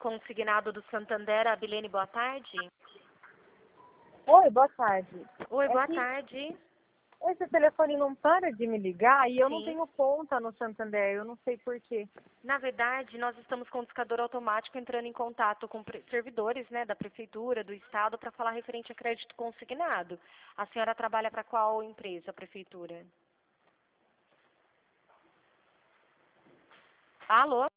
consignado do Santander, Abilene, boa tarde. Oi, boa tarde. Oi, boa tarde. Esse telefone não para de me ligar e eu não Sim. tenho conta no Santander, eu não sei por quê. Na verdade, nós estamos com o discador automático entrando em contato com servidores, né, da prefeitura, do estado, para falar referente a crédito consignado. A senhora trabalha para qual empresa, a prefeitura? Alô?